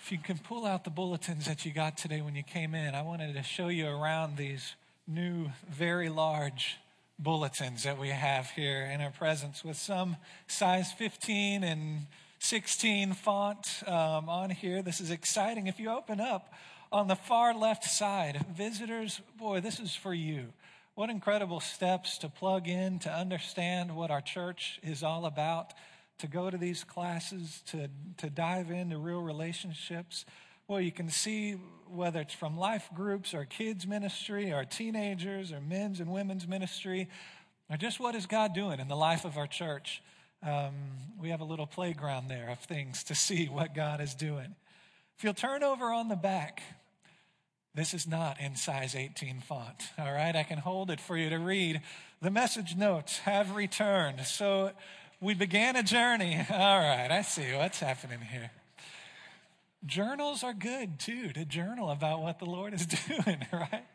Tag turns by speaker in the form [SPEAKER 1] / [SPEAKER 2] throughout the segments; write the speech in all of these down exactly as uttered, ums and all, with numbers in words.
[SPEAKER 1] If you can pull out the bulletins that you got today when you came in, I wanted to show you around these new, very large bulletins that we have here in our presence with some size fifteen and sixteen font um, on here. This is exciting. If you open up on the far left side, visitors, boy, this is for you. What incredible steps to plug in, to understand what our church is all about, to go to these classes, to, to dive into real relationships. Well, you can see whether it's from life groups or kids ministry or teenagers or men's and women's ministry, or just what is God doing in the life of our church. Um, we have a little playground there of things to see what God is doing. If you'll turn over on the back, this is not in size eighteen font, all right? I can hold it for you to read. The message notes have returned. So we began a journey. All right, I see what's happening here. Journals are good, too, to journal about what the Lord is doing, right?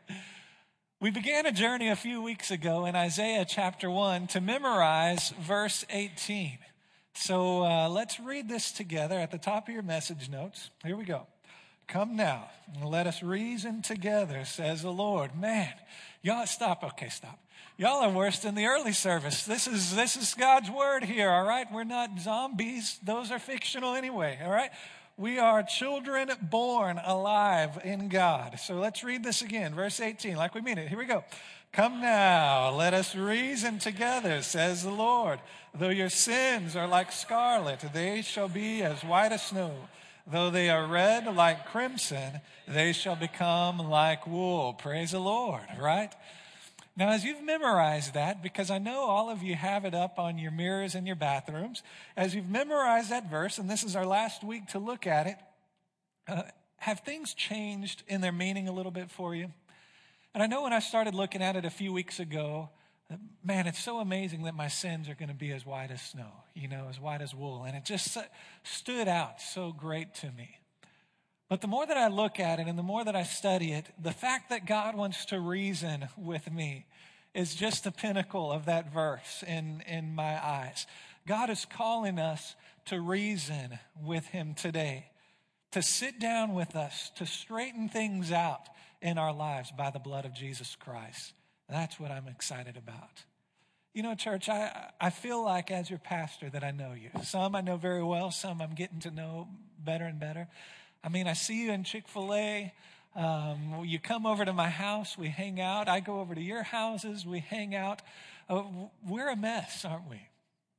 [SPEAKER 1] We began a journey a few weeks ago in Isaiah chapter one to memorize verse eighteen. So uh, let's read this together at the top of your message notes. Here we go. Come now, and let us reason together, says the Lord. Man, y'all stop. Okay, stop. Y'all are worse than the early service. This is this is God's word here, all right? We're not zombies. Those are fictional anyway, all right? We are children born alive in God. So let's read this again, verse eighteen, like we mean it. Here we go. Come now, let us reason together, says the Lord. Though your sins are like scarlet, they shall be as white as snow. Though they are red like crimson, they shall become like wool. Praise the Lord, right? Now, as you've memorized that, because I know all of you have it up on your mirrors in your bathrooms, as you've memorized that verse, and this is our last week to look at it, uh, have things changed in their meaning a little bit for you? And I know when I started looking at it a few weeks ago, man, it's so amazing that my sins are going to be as white as snow, you know, as white as wool. And it just stood out so great to me. But the more that I look at it and the more that I study it, the fact that God wants to reason with me is just the pinnacle of that verse in, in my eyes. God is calling us to reason with him today, to sit down with us, to straighten things out in our lives by the blood of Jesus Christ. That's what I'm excited about. You know, church, I, I feel like as your pastor that I know you. Some I know very well. Some I'm getting to know better and better. I mean, I see you in Chick-fil-A. Um, you come over to my house. We hang out. I go over to your houses. We hang out. Uh, we're a mess, aren't we?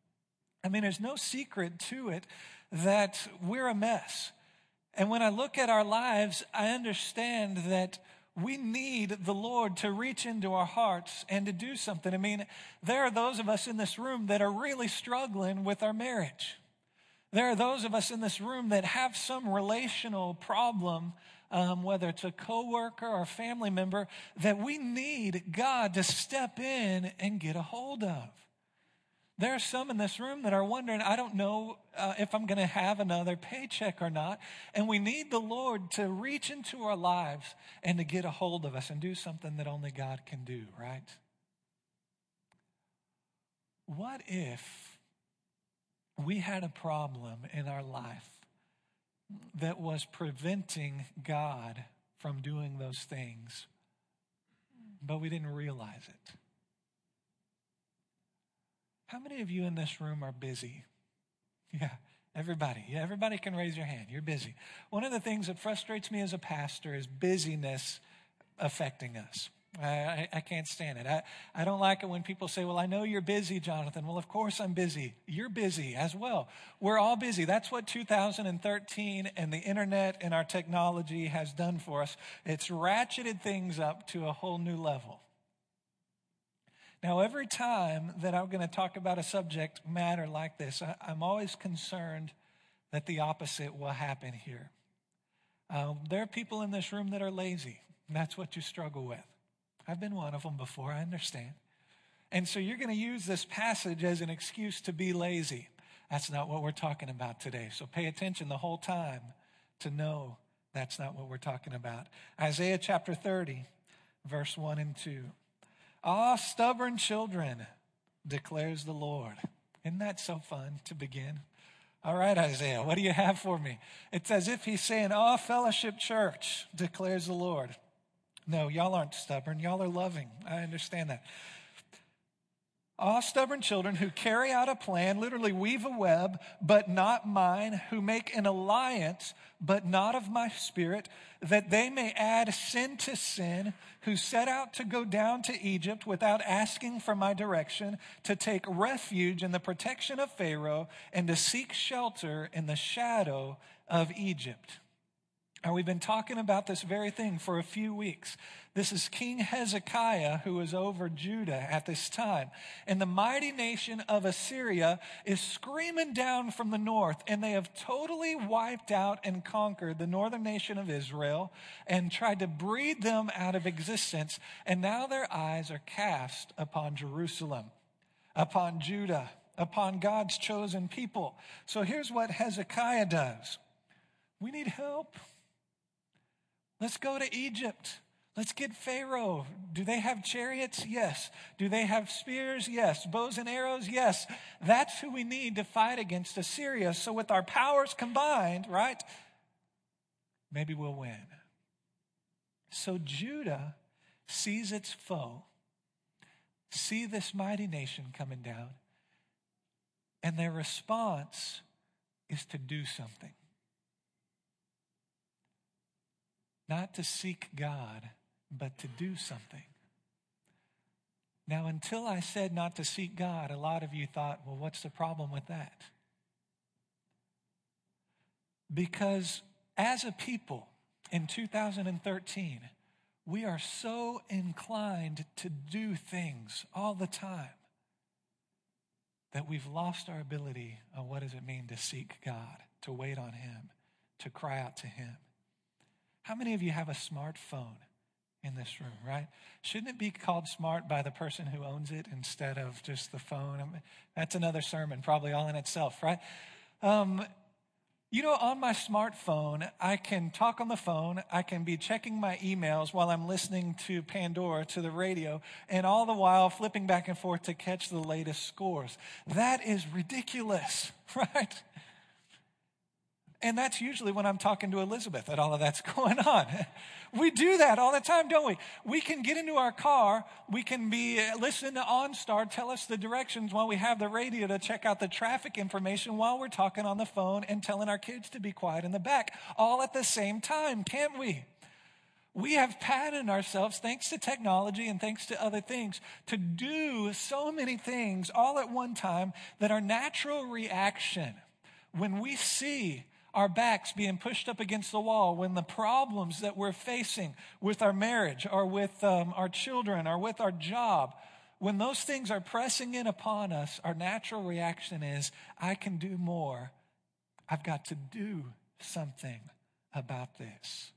[SPEAKER 1] I mean, there's no secret to it that we're a mess. And when I look at our lives, I understand that we need the Lord to reach into our hearts and to do something. I mean, there are those of us in this room that are really struggling with our marriage. There are those of us in this room that have some relational problem, um, whether it's a coworker or a family member, that we need God to step in and get a hold of. There are some in this room that are wondering, I don't know uh, if I'm going to have another paycheck or not. And we need the Lord to reach into our lives and to get a hold of us and do something that only God can do, right? What if we had a problem in our life that was preventing God from doing those things, but we didn't realize it? How many of you in this room are busy? Yeah, everybody. Yeah, everybody can raise your hand. You're busy. One of the things that frustrates me as a pastor is busyness affecting us. I, I, I can't stand it. I, I don't like it when people say, well, I know you're busy, Jonathan. Well, of course I'm busy. You're busy as well. We're all busy. That's what two thousand thirteen and the internet and our technology has done for us. It's ratcheted things up to a whole new level. Now, every time that I'm going to talk about a subject matter like this, I, I'm always concerned that the opposite will happen here. Um, there are people in this room that are lazy. And that's what you struggle with. I've been one of them before, I understand. And so you're going to use this passage as an excuse to be lazy. That's not what we're talking about today. So pay attention the whole time to know that's not what we're talking about. Isaiah chapter thirty, verse one and two. Ah, stubborn children, declares the Lord. Isn't that so fun to begin? All right, Isaiah, what do you have for me? It's as if he's saying, "Oh, Fellowship Church, declares the Lord." No, y'all aren't stubborn. Y'all are loving. I understand that. All stubborn children who carry out a plan, literally weave a web, but not mine, who make an alliance, but not of my spirit, that they may add sin to sin, who set out to go down to Egypt without asking for my direction, to take refuge in the protection of Pharaoh, and to seek shelter in the shadow of Egypt. And we've been talking about this very thing for a few weeks. This is King Hezekiah, who is over Judah at this time. And the mighty nation of Assyria is screaming down from the north, and they have totally wiped out and conquered the northern nation of Israel and tried to breed them out of existence. And now their eyes are cast upon Jerusalem, upon Judah, upon God's chosen people. So here's what Hezekiah does. We need help. Let's go to Egypt. Let's get Pharaoh. Do they have chariots? Yes. Do they have spears? Yes. Bows and arrows? Yes. That's who we need to fight against Assyria. So with our powers combined, right, maybe we'll win. So Judah sees its foe, see this mighty nation coming down, and their response is to do something. Not to seek God, but to do something. Now, until I said not to seek God, a lot of you thought, well, what's the problem with that? Because as a people in two thousand thirteen, we are so inclined to do things all the time that we've lost our ability on what does it mean to seek God, to wait on Him, to cry out to Him. How many of you have a smartphone in this room, right? Shouldn't it be called smart by the person who owns it instead of just the phone? I mean, that's another sermon, probably all in itself, right? Um, you know, on my smartphone, I can talk on the phone. I can be checking my emails while I'm listening to Pandora, to the radio, and all the while flipping back and forth to catch the latest scores. That is ridiculous, right? And that's usually when I'm talking to Elizabeth that all of that's going on. We do that all the time, don't we? We can get into our car. We can be listen to OnStar tell us the directions while we have the radio to check out the traffic information while we're talking on the phone and telling our kids to be quiet in the back, all at the same time, can't we? We have patterned ourselves, thanks to technology and thanks to other things, to do so many things all at one time that our natural reaction when we see our backs being pushed up against the wall, when the problems that we're facing with our marriage or with um, our children or with our job, when those things are pressing in upon us, our natural reaction is, I can do more. I've got to do something about this.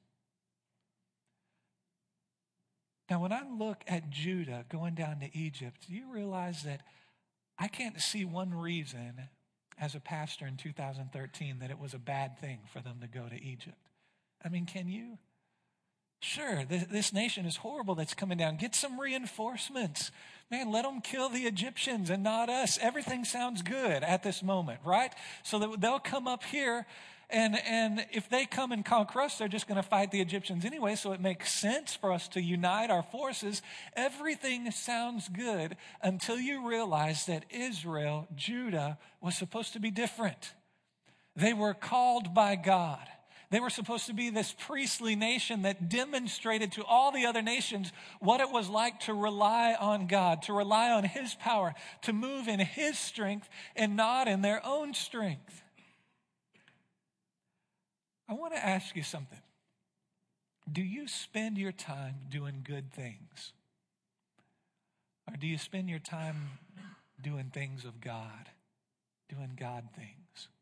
[SPEAKER 1] Now, when I look at Judah going down to Egypt, you realize that I can't see one reason as a pastor in two thousand thirteen that it was a bad thing for them to go to Egypt. I mean, can you? Sure, this, this nation is horrible that's coming down. Get some reinforcements. Man, let them kill the Egyptians and not us. Everything sounds good at this moment, right? So that they'll come up here, and, and if they come and conquer us, they're just going to fight the Egyptians anyway, so it makes sense for us to unite our forces. Everything sounds good until you realize that Israel, Judah, was supposed to be different. They were called by God. They were supposed to be this priestly nation that demonstrated to all the other nations what it was like to rely on God, to rely on His power, to move in His strength and not in their own strength. I want to ask you something. Do you spend your time doing good things? Or do you spend your time doing things of God, doing God things?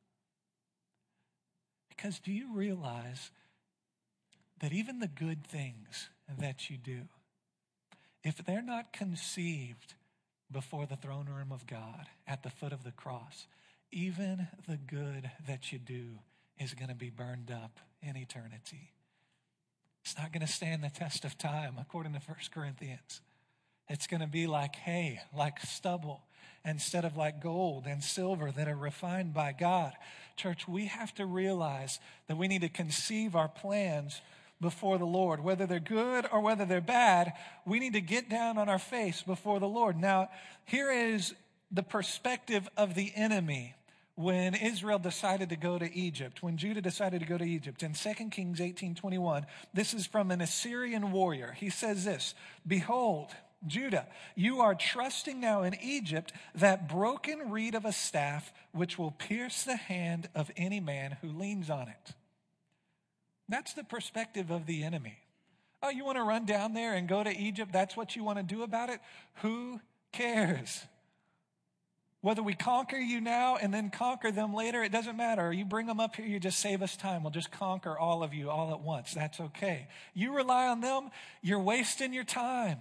[SPEAKER 1] Because do you realize that even the good things that you do, if they're not conceived before the throne room of God at the foot of the cross, even the good that you do is going to be burned up in eternity. It's not going to stand the test of time, according to First Corinthians. It's going to be like hay, like stubble, instead of like gold and silver that are refined by God. Church, we have to realize that we need to conceive our plans before the Lord. Whether they're good or whether they're bad, we need to get down on our face before the Lord. Now, here is the perspective of the enemy when Israel decided to go to Egypt, when Judah decided to go to Egypt. In Second Kings eighteen twenty-one, this is from an Assyrian warrior. He says this, "Behold, Judah, you are trusting now in Egypt, that broken reed of a staff, which will pierce the hand of any man who leans on it." That's the perspective of the enemy. Oh, you want to run down there and go to Egypt? That's what you want to do about it? Who cares? Whether we conquer you now and then conquer them later, it doesn't matter. You bring them up here, you just save us time. We'll just conquer all of you all at once. That's okay. You rely on them, you're wasting your time.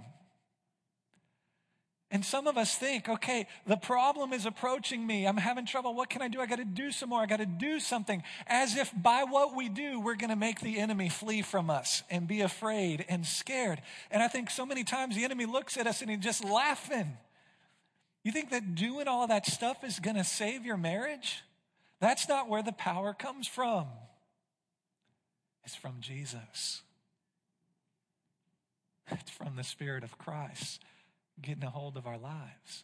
[SPEAKER 1] And some of us think, okay, the problem is approaching me. I'm having trouble. What can I do? I got to do some more. I got to do something. As if by what we do, we're going to make the enemy flee from us and be afraid and scared. And I think so many times the enemy looks at us and he's just laughing. You think that doing all that stuff is going to save your marriage? That's not where the power comes from. It's from Jesus. It's from the Spirit of Christ getting a hold of our lives.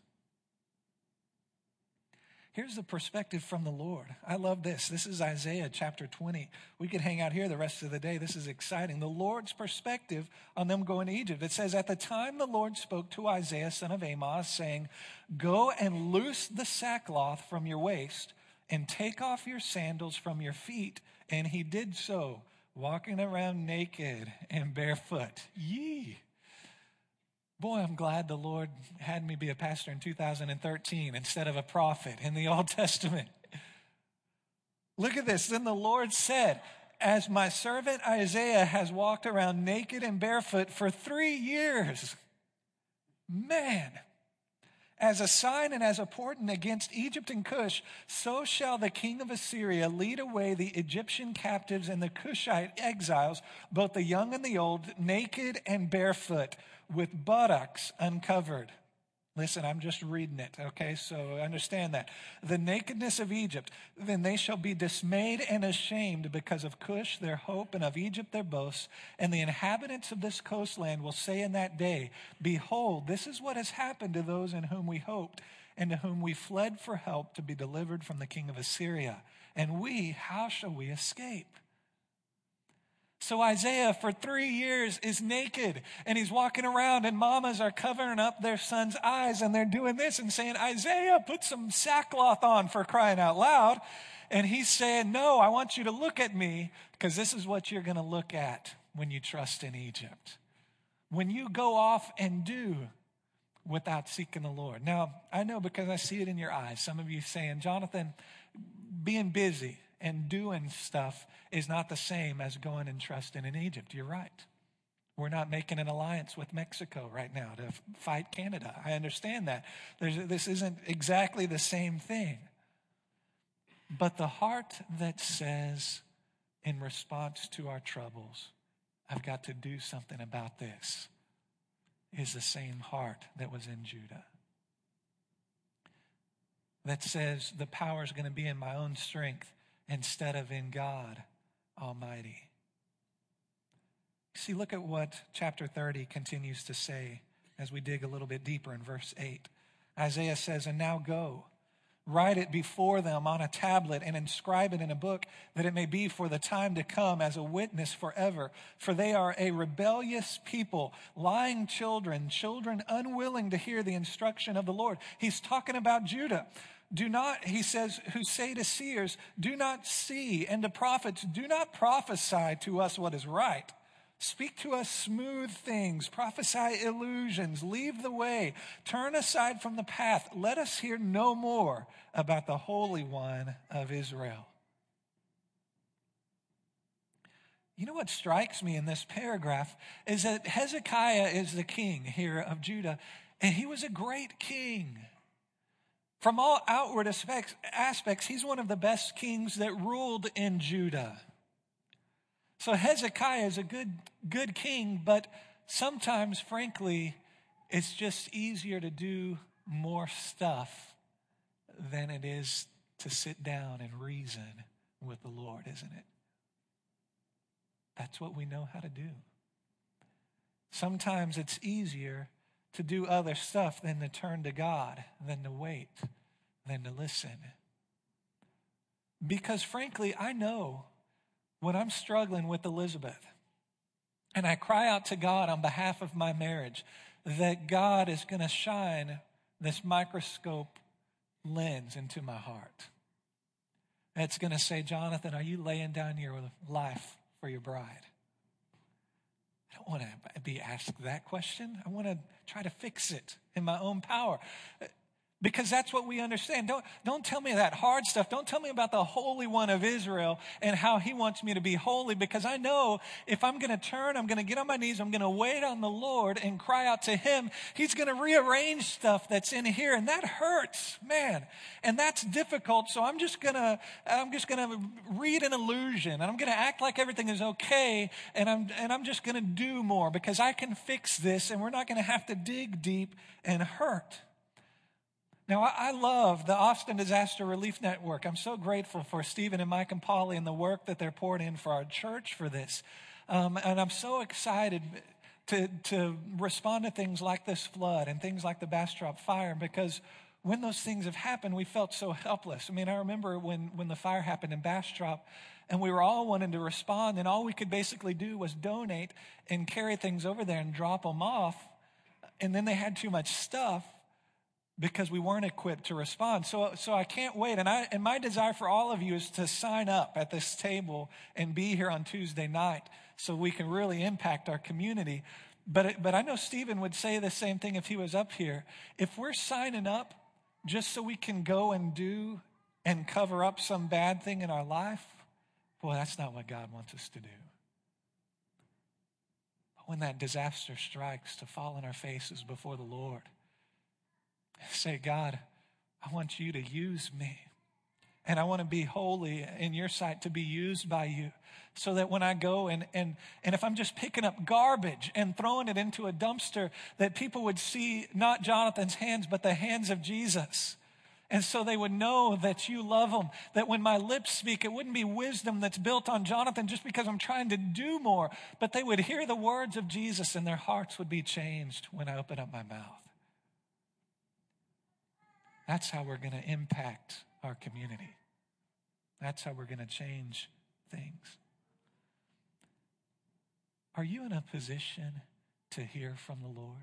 [SPEAKER 1] Here's the perspective from the Lord. I love this. This is Isaiah chapter twenty. We could hang out here the rest of the day. This is exciting. The Lord's perspective on them going to Egypt. It says, "At the time the Lord spoke to Isaiah, son of Amoz, saying, go and loose the sackcloth from your waist and take off your sandals from your feet. And he did so, walking around naked and barefoot." Yee. Boy, I'm glad the Lord had me be a pastor in two thousand thirteen instead of a prophet in the Old Testament. Look at this. Then the Lord said, "As my servant Isaiah has walked around naked and barefoot for three years, man, as a sign and as a portent against Egypt and Cush, so shall the king of Assyria lead away the Egyptian captives and the Cushite exiles, both the young and the old, naked and barefoot, with buttocks uncovered." Listen, I'm just reading it, okay? So understand that. "The nakedness of Egypt, then they shall be dismayed and ashamed because of Cush, their hope, and of Egypt, their boast. And the inhabitants of this coastland will say in that day, behold, this is what has happened to those in whom we hoped and to whom we fled for help to be delivered from the king of Assyria. And we, how shall we escape?" So Isaiah for three years is naked and he's walking around and mamas are covering up their son's eyes and they're doing this and saying, "Isaiah, put some sackcloth on," for crying out loud. And he's saying, "No, I want you to look at me because this is what you're going to look at when you trust in Egypt. When you go off and do without seeking the Lord." Now, I know because I see it in your eyes. Some of you saying, "Jonathan, being busy and doing stuff is not the same as going and trusting in Egypt." You're right. We're not making an alliance with Mexico right now to fight Canada. I understand that. There's, this isn't exactly the same thing. But the heart that says, in response to our troubles, I've got to do something about this, is the same heart that was in Judah. That says the power is going to be in my own strength instead of in God Almighty. See, look at what chapter thirty continues to say as we dig a little bit deeper in verse eight. Isaiah says, "And now go, write it before them on a tablet and inscribe it in a book, that it may be for the time to come as a witness forever. For they are a rebellious people, lying children, children unwilling to hear the instruction of the Lord." He's talking about Judah. "Do not," he says, "who say to seers, do not see, and to prophets, do not prophesy to us what is right. Speak to us smooth things, prophesy illusions, leave the way, turn aside from the path. Let us hear no more about the Holy One of Israel." You know what strikes me in this paragraph is that Hezekiah is the king here of Judah, and he was a great king. From all outward aspects, aspects, he's one of the best kings that ruled in Judah. So Hezekiah is a good, good king, but sometimes, frankly, It's just easier to do more stuff than it is to sit down and reason with the Lord, isn't it? That's what we know how to do. Sometimes it's easier to do other stuff than to turn to God, than to wait, than to listen. Because frankly, I know when I'm struggling with Elizabeth and I cry out to God on behalf of my marriage, that God is going to shine this microscope lens into my heart. It's going to say, Jonathan, are you laying down your life for your bride? I don't want to be asked that question. I want to try to fix it in my own power. Because that's what we understand. Don't, don't tell me that hard stuff. Don't tell me about the Holy One of Israel and how he wants me to be holy, because I know if I'm going to turn, I'm going to get on my knees, I'm going to wait on the Lord and cry out to him, he's going to rearrange stuff that's in here, and that hurts, man. And that's difficult, so I'm just going to I'm just going to read an illusion, and I'm going to act like everything is okay, and I'm and I'm just going to do more because I can fix this, and we're not going to have to dig deep and hurt. Now, I love the Austin Disaster Relief Network. I'm so grateful for Stephen and Mike and Polly and the work that they're pouring in for our church for this. Um, and I'm so excited to, to respond to things like this flood and things like the Bastrop fire, because when those things have happened, we felt so helpless. I mean, I remember when, when the fire happened in Bastrop, and we were all wanting to respond, and all we could basically do was donate and carry things over there and drop them off. And then they had too much stuff, because we weren't equipped to respond. So, so I can't wait. And I, and my desire for all of you is to sign up at this table and be here on Tuesday night so we can really impact our community. But, but I know Stephen would say the same thing if he was up here. If we're signing up just so we can go and do and cover up some bad thing in our life, boy, that's not what God wants us to do. But when that disaster strikes, to fall on our faces before the Lord, say, God, I want you to use me. And I want to be holy in your sight, to be used by you, so that when I go and, and, and if I'm just picking up garbage and throwing it into a dumpster, that people would see not Jonathan's hands, but the hands of Jesus. And so they would know that you love them, that when my lips speak, it wouldn't be wisdom that's built on Jonathan just because I'm trying to do more, but they would hear the words of Jesus and their hearts would be changed when I open up my mouth. That's how we're going to impact our community. That's how we're going to change things. Are you in a position to hear from the Lord?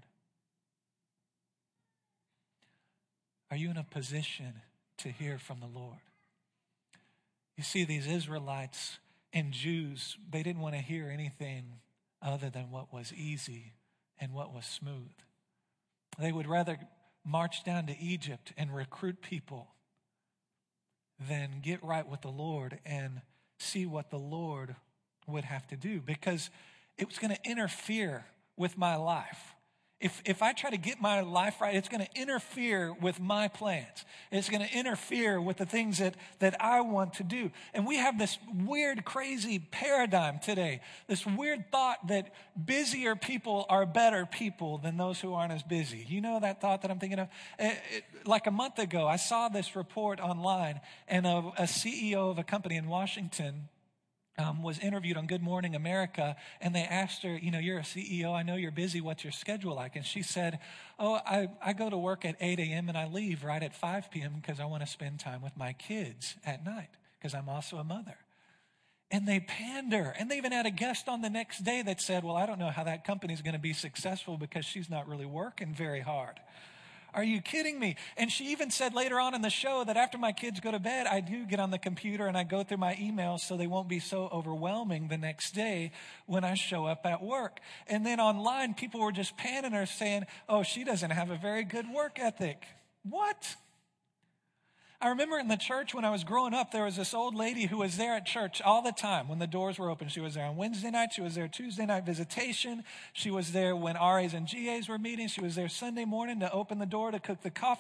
[SPEAKER 1] Are you in a position to hear from the Lord? You see, these Israelites and Jews, they didn't want to hear anything other than what was easy and what was smooth. They would rather march down to Egypt and recruit people than get right with the Lord and see what the Lord would have to do, because it was going to interfere with my life. If, if I try to get my life right, it's going to interfere with my plans. It's going to interfere with the things that, that I want to do. And we have this weird, crazy paradigm today, this weird thought that busier people are better people than those who aren't as busy. You know that thought that I'm thinking of? It, it, like a month ago, I saw this report online, and a, a C E O of a company in Washington Um, was interviewed on Good Morning America, and they asked her, you know, you're a C E O, I know you're busy, what's your schedule like? And she said, oh, I, I go to work at eight a.m. and I leave right at five p.m. because I want to spend time with my kids at night, because I'm also a mother. And they pander, and they even had a guest on the next day that said, well, I don't know how that company's going to be successful because she's not really working very hard. Are you kidding me? And she even said later on in the show that after my kids go to bed, I do get on the computer and I go through my emails so they won't be so overwhelming the next day when I show up at work. And then online, people were just panning her saying, oh, she doesn't have a very good work ethic. What? I remember in the church when I was growing up, there was this old lady who was there at church all the time when the doors were open. She was there on Wednesday night. She was there Tuesday night visitation. She was there when R As and G As were meeting. She was there Sunday morning to open the door to cook the coffee.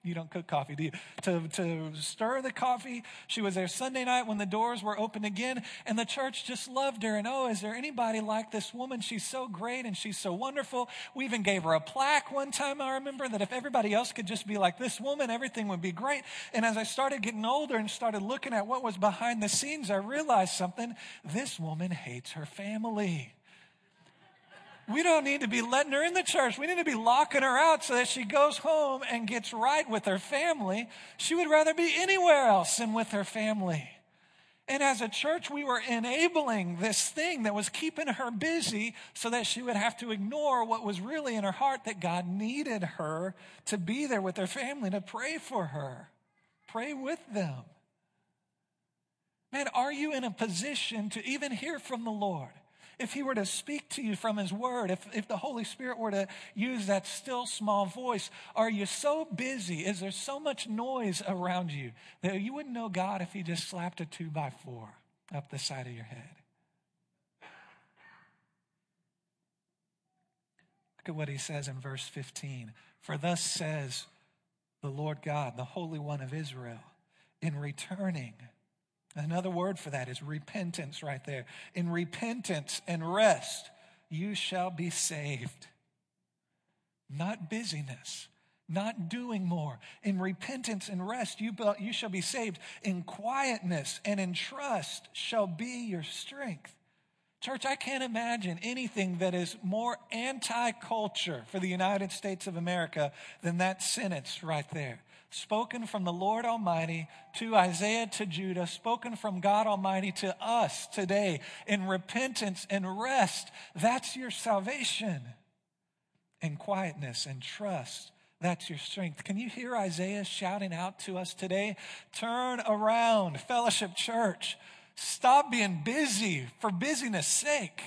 [SPEAKER 1] You don't cook coffee, do you? To, to stir the coffee. She was there Sunday night when the doors were open again, and the church just loved her. And oh, is there anybody like this woman? She's so great and she's so wonderful. We even gave her a plaque one time, I remember, that if everybody else could just be like this woman, everything would be great. And as I started getting older and started looking at what was behind the scenes, I realized something. This woman hates her family. We don't need to be letting her in the church. We need to be locking her out so that she goes home and gets right with her family. She would rather be anywhere else than with her family. And as a church, we were enabling this thing that was keeping her busy so that she would have to ignore what was really in her heart, that God needed her to be there with her family, to pray for her, pray with them. Man, are you in a position to even hear from the Lord? If he were to speak to you from his word, if, if the Holy Spirit were to use that still small voice, are you so busy? Is there so much noise around you that you wouldn't know God if he just slapped a two by four up the side of your head? Look at what he says in verse fifteen. For thus says the Lord God, the Holy One of Israel, in returning. Another word for that is repentance right there. In repentance and rest, you shall be saved. Not busyness, not doing more. In repentance and rest, you, you shall be saved. In quietness and in trust shall be your strength. Church, I can't imagine anything that is more anti-culture for the United States of America than that sentence right there. Spoken from the Lord Almighty to Isaiah to Judah, spoken from God Almighty to us today in repentance and rest. That's your salvation. In quietness and trust, that's your strength. Can you hear Isaiah shouting out to us today? Turn around, Fellowship Church. Stop being busy for busyness' sake.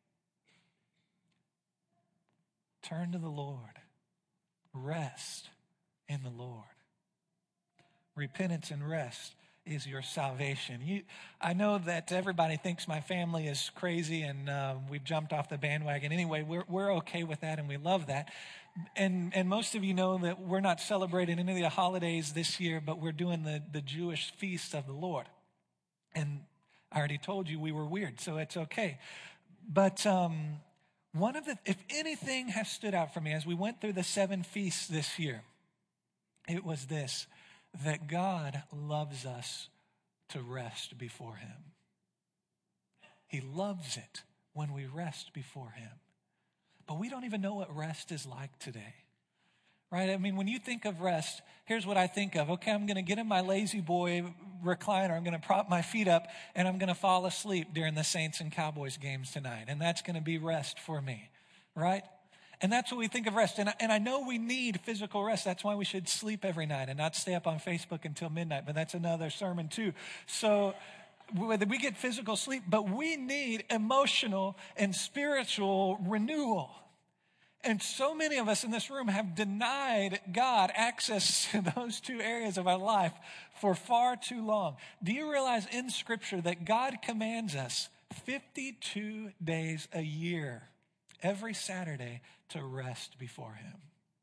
[SPEAKER 1] Turn to the Lord. Rest in the Lord. Repentance and rest is your salvation. You, I know that everybody thinks my family is crazy and uh, we've jumped off the bandwagon. Anyway, we're we're okay with that and we love that. And and most of you know that we're not celebrating any of the holidays this year, but we're doing the, the Jewish feast of the Lord. And I already told you we were weird, so it's okay. But um, one of the, if anything has stood out for me as we went through the seven feasts this year, it was this, that God loves us to rest before him. He loves it when we rest before him. But we don't even know what rest is like today. Right? I mean, when you think of rest, here's what I think of. Okay, I'm going to get in my lazy boy recliner. I'm going to prop my feet up and I'm going to fall asleep during the Saints and Cowboys games tonight. And that's going to be rest for me. Right? And that's what we think of rest. And I, and I know we need physical rest. That's why we should sleep every night and not stay up on Facebook until midnight. But that's another sermon too. So whether we get physical sleep, but we need emotional and spiritual renewal. And so many of us in this room have denied God access to those two areas of our life for far too long. Do you realize in Scripture that God commands us fifty-two days a year, every Saturday, to rest before him?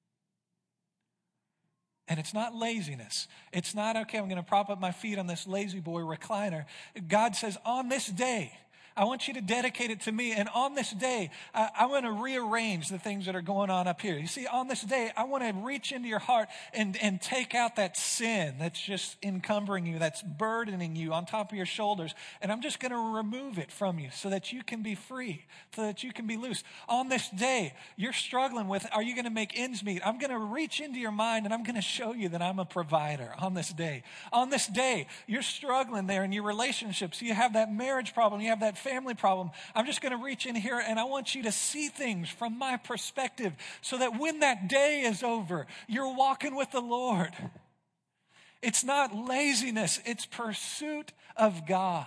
[SPEAKER 1] And it's not laziness. It's not, okay, I'm going to prop up my feet on this lazy boy recliner. God says, on this day, I want you to dedicate it to me. And on this day, I, I want to rearrange the things that are going on up here. You see, on this day, I want to reach into your heart and, and take out that sin that's just encumbering you, that's burdening you on top of your shoulders. And I'm just going to remove it from you so that you can be free, so that you can be loose. On this day, you're struggling with, are you going to make ends meet? I'm going to reach into your mind and I'm going to show you that I'm a provider on this day. On this day, you're struggling there in your relationships. You have that marriage problem. You have that family problem. I'm just going to reach in here and I want you to see things from my perspective so that when that day is over, you're walking with the Lord. It's not laziness, it's pursuit of God.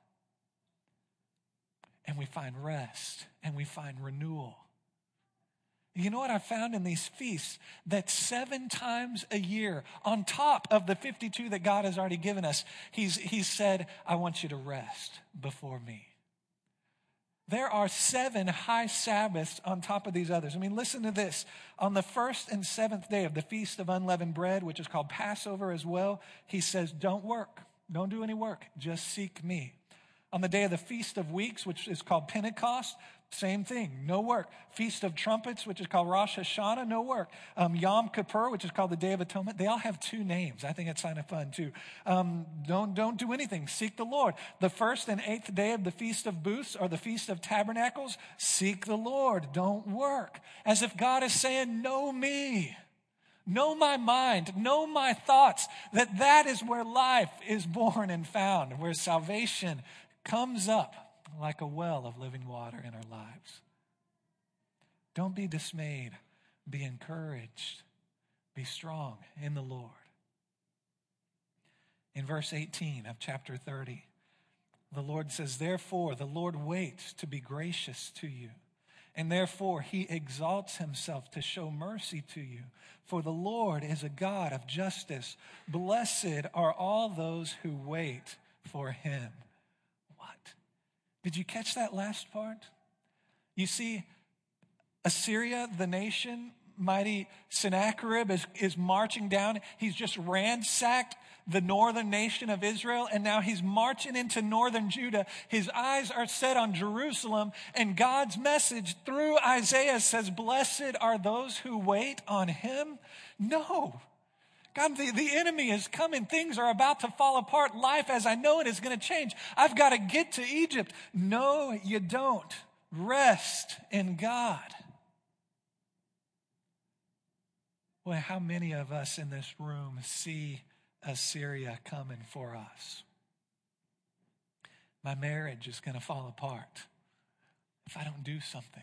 [SPEAKER 1] And we find rest and we find renewal. You know what I found in these feasts? That seven times a year, on top of the fifty-two that God has already given us, he's, he's said, I want you to rest before me. There are seven high Sabbaths on top of these others. I mean, listen to this. On the first and seventh day of the Feast of Unleavened Bread, which is called Passover as well, he says, don't work. Don't do any work. Just seek me. On the day of the Feast of Weeks, which is called Pentecost, same thing, no work. Feast of Trumpets, which is called Rosh Hashanah, no work. Um, Yom Kippur, which is called the Day of Atonement, they all have two names. I think it's kind of fun too. Um, don't, don't do anything. Seek the Lord. The first and eighth day of the Feast of Booths or the Feast of Tabernacles, seek the Lord. Don't work. As if God is saying, know me. Know my mind. Know my thoughts. That that is where life is born and found, where salvation comes up like a well of living water in our lives. Don't be dismayed. Be encouraged. Be strong in the Lord. In verse eighteen of chapter thirty, the Lord says, therefore, the Lord waits to be gracious to you, and therefore he exalts himself to show mercy to you. For the Lord is a God of justice. Blessed are all those who wait for him. What? Did you catch that last part? You see, Assyria, the nation, mighty Sennacherib is, is marching down. He's just ransacked the northern nation of Israel, and now he's marching into northern Judah. His eyes are set on Jerusalem, and God's message through Isaiah says, blessed are those who wait on him. No. God, the, the enemy is coming. Things are about to fall apart. Life as I know it is going to change. I've got to get to Egypt. No, you don't. Rest in God. Well, how many of us in this room see Assyria coming for us? My marriage is going to fall apart if I don't do something.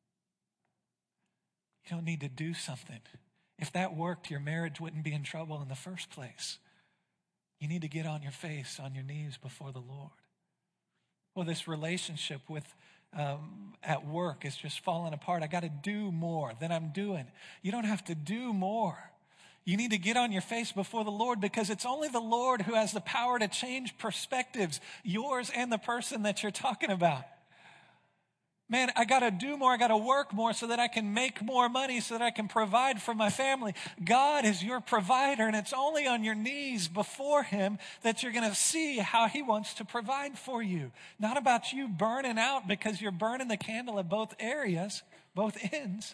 [SPEAKER 1] You don't need to do something. If that worked, your marriage wouldn't be in trouble in the first place. You need to get on your face, on your knees before the Lord. Well, this relationship with um, at work is just falling apart. I got to do more than I'm doing. You don't have to do more. You need to get on your face before the Lord, because it's only the Lord who has the power to change perspectives, yours and the person that you're talking about. Man, I got to do more. I got to work more so that I can make more money, so that I can provide for my family. God is your provider, and it's only on your knees before him that you're going to see how he wants to provide for you. Not about you burning out because you're burning the candle at both areas, both ends.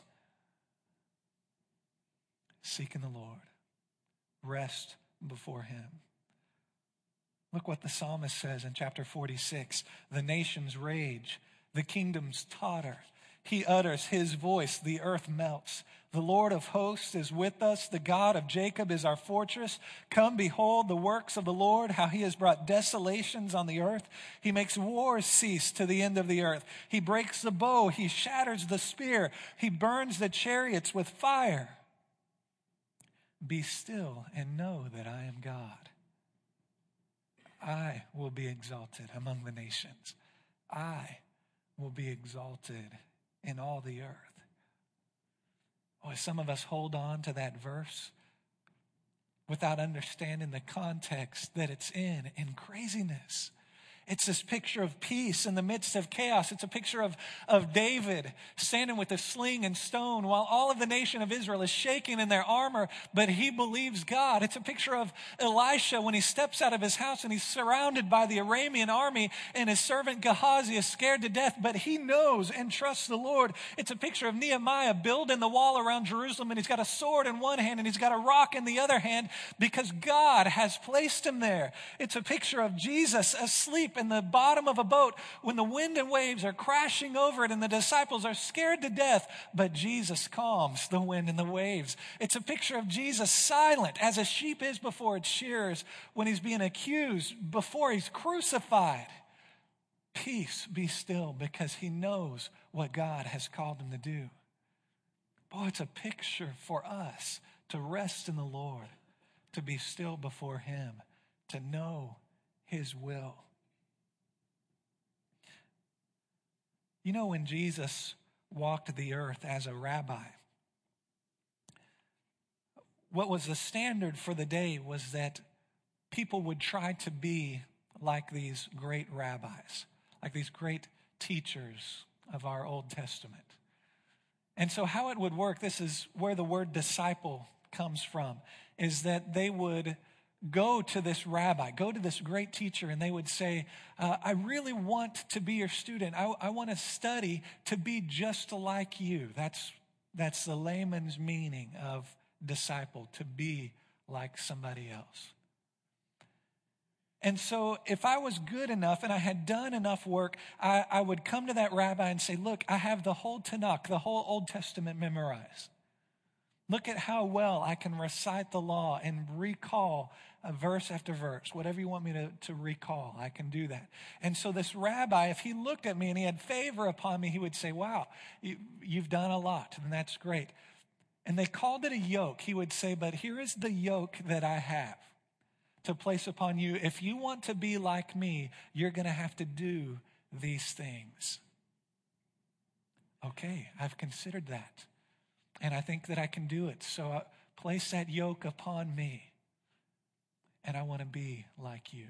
[SPEAKER 1] Seeking the Lord. Rest before him. Look what the psalmist says in chapter forty-six. The nations rage. The kingdoms totter. He utters his voice. The earth melts. The Lord of hosts is with us. The God of Jacob is our fortress. Come, behold the works of the Lord, how he has brought desolations on the earth. He makes wars cease to the end of the earth. He breaks the bow. He shatters the spear. He burns the chariots with fire. Be still and know that I am God. I will be exalted among the nations. I will be exalted in all the earth. Boy, some of us hold on to that verse without understanding the context that it's in, in craziness. It's this picture of peace in the midst of chaos. It's a picture of, of David standing with a sling and stone while all of the nation of Israel is shaking in their armor, but he believes God. It's a picture of Elisha when he steps out of his house and he's surrounded by the Aramean army, and his servant Gehazi is scared to death, but he knows and trusts the Lord. It's a picture of Nehemiah building the wall around Jerusalem, and he's got a sword in one hand and he's got a rock in the other hand because God has placed him there. It's a picture of Jesus asleep in the bottom of a boat when the wind and waves are crashing over it and the disciples are scared to death, but Jesus calms the wind and the waves. It's a picture of Jesus silent as a sheep is before its shearers when he's being accused, before he's crucified. Peace, be still, because he knows what God has called him to do. Boy, it's a picture for us to rest in the Lord, to be still before him, to know his will. You know, when Jesus walked the earth as a rabbi, what was the standard for the day was that people would try to be like these great rabbis, like these great teachers of our Old Testament. And so how it would work, this is where the word disciple comes from, is that they would go to this rabbi, go to this great teacher, and they would say, uh, I really want to be your student. I, I want to study to be just like you. That's, that's the layman's meaning of disciple, to be like somebody else. And so if I was good enough and I had done enough work, I, I would come to that rabbi and say, look, I have the whole Tanakh, the whole Old Testament memorized. Look at how well I can recite the law and recall a verse after verse. Whatever you want me to, to recall, I can do that. And so this rabbi, if he looked at me and he had favor upon me, he would say, wow, you, you've done a lot, and that's great. And they called it a yoke. He would say, but here is the yoke that I have to place upon you. If you want to be like me, you're going to have to do these things. Okay, I've considered that. And I think that I can do it. So uh, place that yoke upon me. And I want to be like you.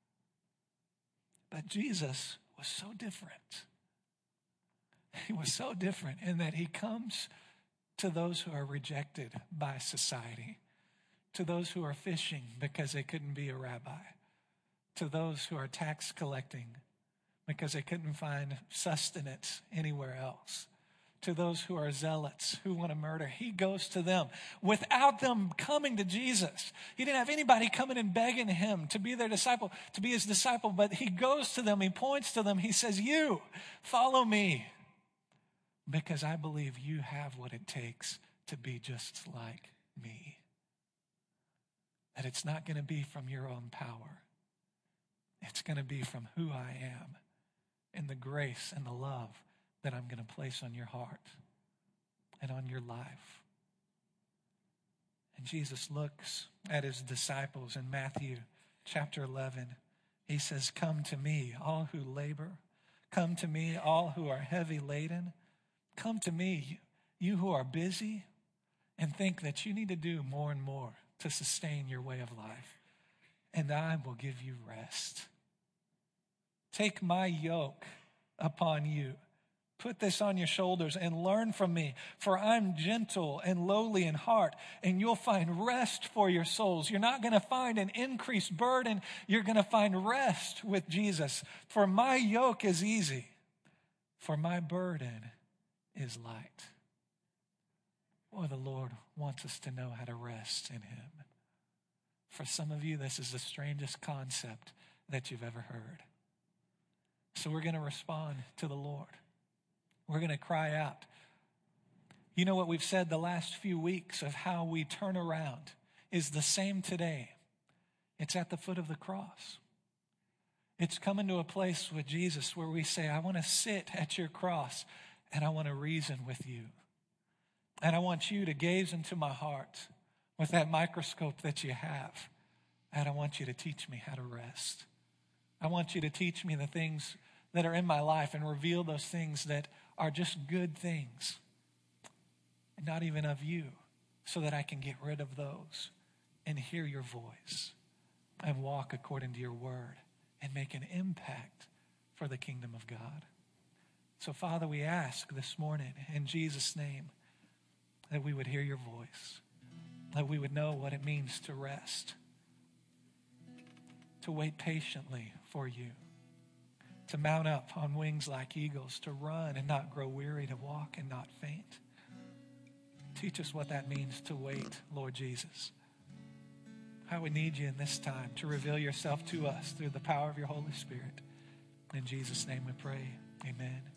[SPEAKER 1] But Jesus was so different. He was so different in that he comes to those who are rejected by society, to those who are fishing because they couldn't be a rabbi, to those who are tax collecting because they couldn't find sustenance anywhere else, to those who are zealots, who want to murder. He goes to them without them coming to Jesus. He didn't have anybody coming and begging him to be their disciple, to be his disciple, but he goes to them, he points to them, he says, you, follow me, because I believe you have what it takes to be just like me. That it's not going to be from your own power. It's going to be from who I am and the grace and the love that I'm going to place on your heart and on your life. And Jesus looks at his disciples in Matthew chapter eleven. He says, come to me, all who labor. Come to me, all who are heavy laden. Come to me, you who are busy and think that you need to do more and more to sustain your way of life, and I will give you rest. Take my yoke upon you. Put this on your shoulders and learn from me, for I'm gentle and lowly in heart, and you'll find rest for your souls. You're not going to find an increased burden. You're going to find rest with Jesus. For my yoke is easy, for my burden is light. Boy, the Lord wants us to know how to rest in him. For some of you, this is the strangest concept that you've ever heard. So we're going to respond to the Lord. We're going to cry out. You know what we've said the last few weeks of how we turn around is the same today. It's at the foot of the cross. It's coming to a place with Jesus where we say, I want to sit at your cross and I want to reason with you. And I want you to gaze into my heart with that microscope that you have. And I want you to teach me how to rest. I want you to teach me the things that are in my life and reveal those things that are just good things, and not even of you, so that I can get rid of those and hear your voice and walk according to your word and make an impact for the kingdom of God. So, Father, we ask this morning in Jesus' name that we would hear your voice, that we would know what it means to rest, to wait patiently for you, to mount up on wings like eagles, to run and not grow weary, to walk and not faint. Teach us what that means to wait, Lord Jesus. How we need you in this time to reveal yourself to us through the power of your Holy Spirit. In Jesus' name we pray. Amen.